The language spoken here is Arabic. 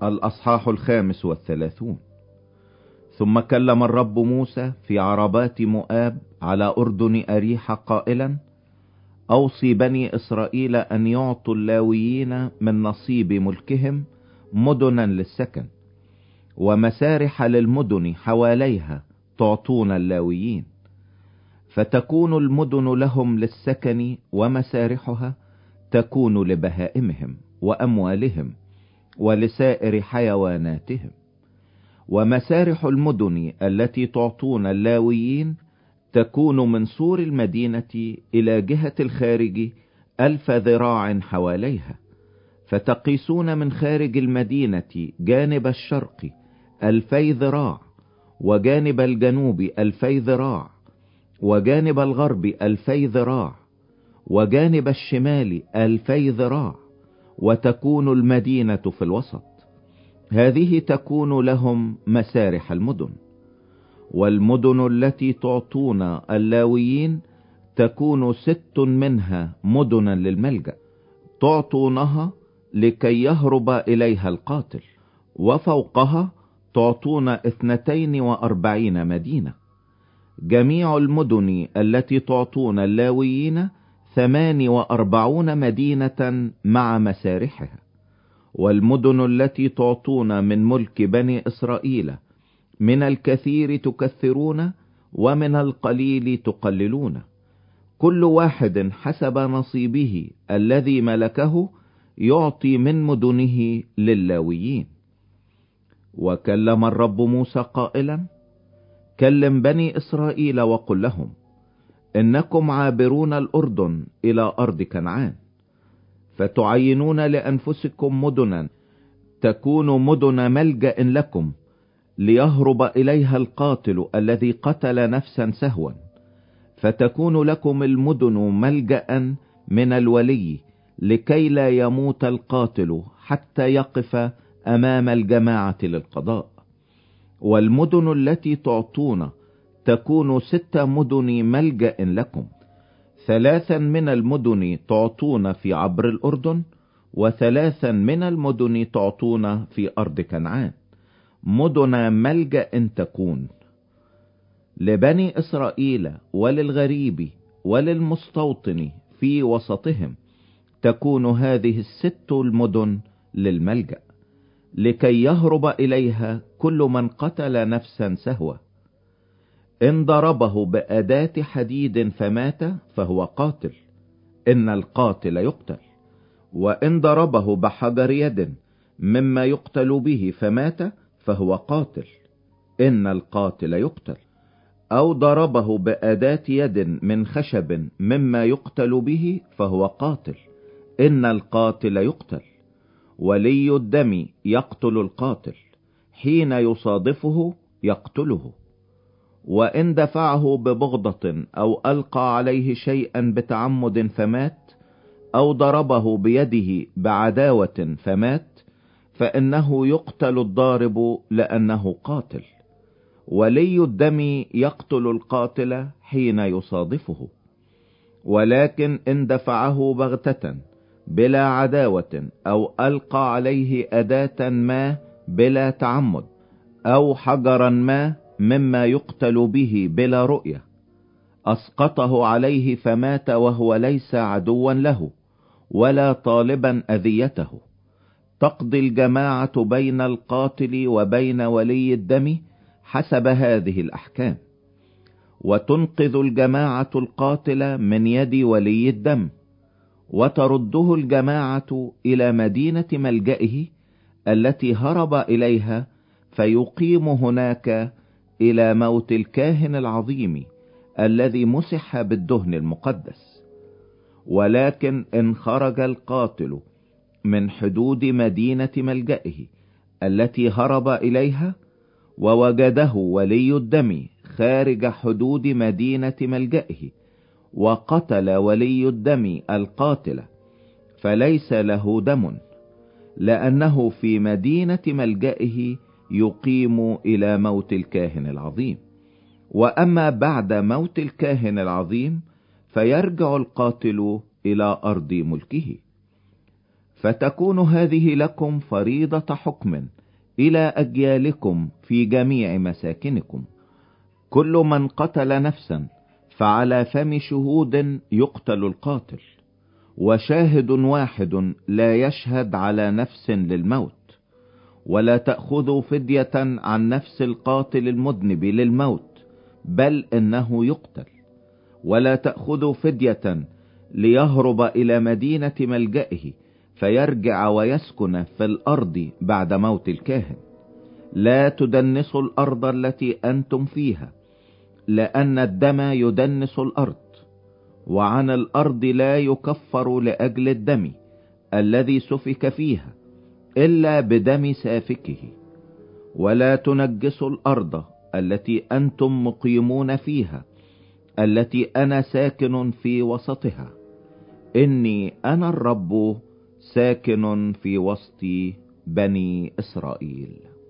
الأصحاح 35. ثم كلم الرب موسى في عربات مؤاب على أردن أريحة قائلا: أوصي بني إسرائيل أن يعطوا اللاويين من نصيب ملكهم مدنا للسكن، ومسارح للمدن حواليها تعطون اللاويين، فتكون المدن لهم للسكن، ومسارحها تكون لبهائمهم وأموالهم ولسائر حيواناتهم. ومسارح المدن التي تعطون اللاويين تكون من سور المدينة إلى جهة الخارج 1000 ذراع حواليها، فتقيسون من خارج المدينة جانب الشرق 2000 ذراع، وجانب الجنوب 2000 ذراع، وجانب الغرب 2000 ذراع، وجانب الشمال 2000 ذراع، وتكون المدينة في الوسط. هذه تكون لهم مسارح المدن. والمدن التي تعطون اللاويين تكون 6 منها مدنا للملجأ، تعطونها لكي يهرب إليها القاتل، وفوقها تعطون 42 مدينة. جميع المدن التي تعطون اللاويين 48 مدينة مع مسارحها. والمدن التي تعطون من ملك بني إسرائيل من الكثير تكثرون، ومن القليل تقللون، كل واحد حسب نصيبه الذي ملكه يعطي من مدنه لللاويين. وكلم الرب موسى قائلا: كلم بني إسرائيل وقل لهم: إنكم عابرون الأردن إلى أرض كنعان، فتعينون لأنفسكم مدنا تكون مدن ملجأ لكم، ليهرب إليها القاتل الذي قتل نفسا سهوا، فتكون لكم المدن ملجأ من الولي، لكي لا يموت القاتل حتى يقف أمام الجماعة للقضاء. والمدن التي تعطون تكون 6 مدن ملجأ لكم، 3 من المدن تعطون في عبر الأردن، و3 من المدن تعطون في أرض كنعان، مدن ملجأ تكون لبني إسرائيل وللغريب وللمستوطن في وسطهم. تكون هذه 6 المدن للملجأ، لكي يهرب إليها كل من قتل نفسا سهوا. إن ضربه بأداة حديد فمات فهو قاتل، إن القاتل يقتل. وإن ضربه بحجر يد مما يقتل به فمات فهو قاتل، إن القاتل يقتل. أو ضربه بأداة يد من خشب مما يقتل به فهو قاتل، إن القاتل يقتل. ولي الدم يقتل القاتل، حين يصادفه يقتله. وإن دفعه ببغضة أو ألقى عليه شيئا بتعمد فمات، أو ضربه بيده بعداوة فمات، فإنه يقتل الضارب لأنه قاتل. ولي الدم يقتل القاتل حين يصادفه. ولكن إن دفعه بغتة بلا عداوة، أو ألقى عليه أداة ما بلا تعمد، أو حجرا ما مما يقتل به بلا رؤية، أسقطه عليه فمات وهو ليس عدوا له ولا طالبا أذيته. تقضي الجماعة بين القاتل وبين ولي الدم حسب هذه الأحكام، وتنقذ الجماعة القاتل من يد ولي الدم، وترده الجماعة إلى مدينة ملجئه التي هرب إليها، فيقيم هناك إلى موت الكاهن العظيم الذي مسح بالدهن المقدس. ولكن إن خرج القاتل من حدود مدينة ملجئه التي هرب إليها، ووجده ولي الدم خارج حدود مدينة ملجئه، وقتل ولي الدم القاتل، فليس له دم، لأنه في مدينة ملجئه يقيم إلى موت الكاهن العظيم. وأما بعد موت الكاهن العظيم فيرجع القاتل إلى أرض ملكه. فتكون هذه لكم فريضة حكم إلى أجيالكم في جميع مساكنكم. كل من قتل نفسا فعلى فم شهود يقتل القاتل، وشاهد واحد لا يشهد على نفس للموت. ولا تأخذوا فدية عن نفس القاتل المذنب للموت، بل إنه يقتل. ولا تأخذوا فدية ليهرب إلى مدينة ملجئه فيرجع ويسكن في الأرض بعد موت الكاهن. لا تدنسوا الأرض التي أنتم فيها، لأن الدم يدنس الأرض، وعن الأرض لا يكفر لأجل الدم الذي سفك فيها إلا بدم سافكه. ولا تنجسوا الأرض التي أنتم مقيمون فيها، التي أنا ساكن في وسطها. إني أنا الرب ساكن في وسط بني إسرائيل.